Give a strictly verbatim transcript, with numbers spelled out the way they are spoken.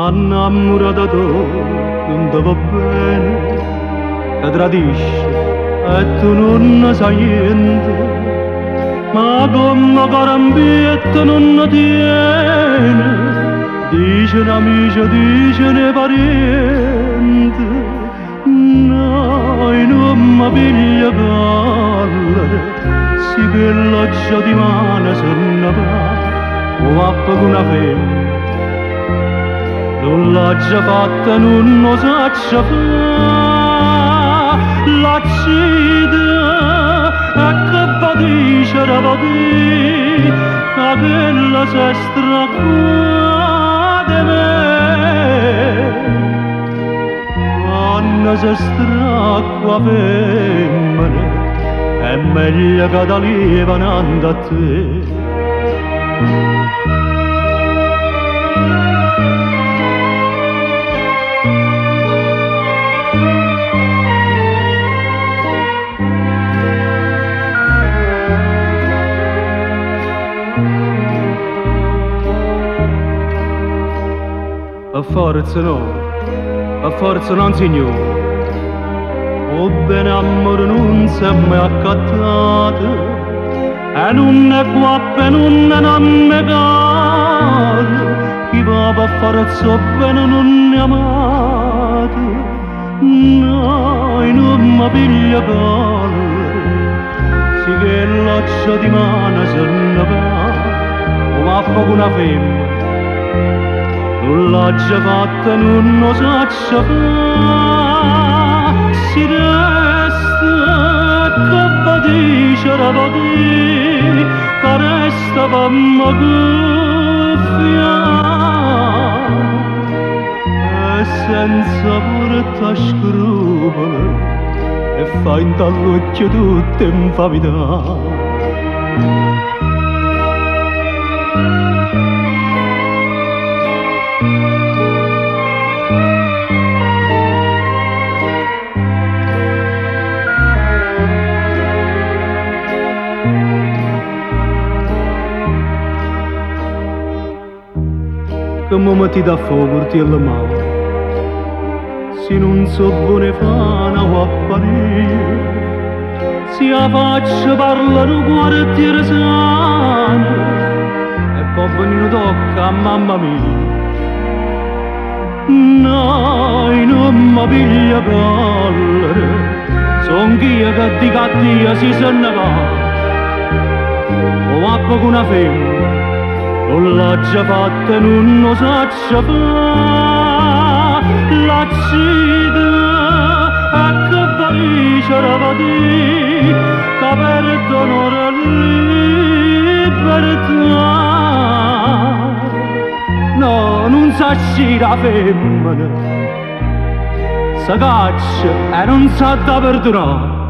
innamorata tu non ti va bene, ti tradisce e tu non ne sai niente, ma come carambietto non ne tiene, dice l'amico, dice ne parente, noi non mi piglia calle, si che l'occhio di mano se ne va, o va per una femmina. Non l'ha già fatta, non lo sa già fare, l'accide e che va dicere va dire, che quella si stracqua di me. Quando si stracqua femmine, è meglio che da lì vanno a te. A forza no, a forza non signore, o bene amore non si è mai accattato, e non è qua e non è nammegato, chi va a forza bene non è amato, noi non mi piglia calle, si che l'occhio di mano se ne va, o va poco una femmina. Non l'ha già fatta, non lo sa già fare, si resta che va dicere va dire, che resta va mi e senza porta scrupoli, e fa in dall'occhio tutte in favità. Che mamma ti dà fuoco ti alla mano, se non so buone fana o apparire, si la faccia parlano quartiere sano, e poi venire tocca a mamma mia. Noi non mi piglia collere, son chi che di cattiva si se ne va, o va con una femmina. Non l'ha già fatta e non lo sa già fare, l'accide e che va dicere va dire, che perdono la libertà. No, non sa scira femmina, sa caccia e non sa da perdonare.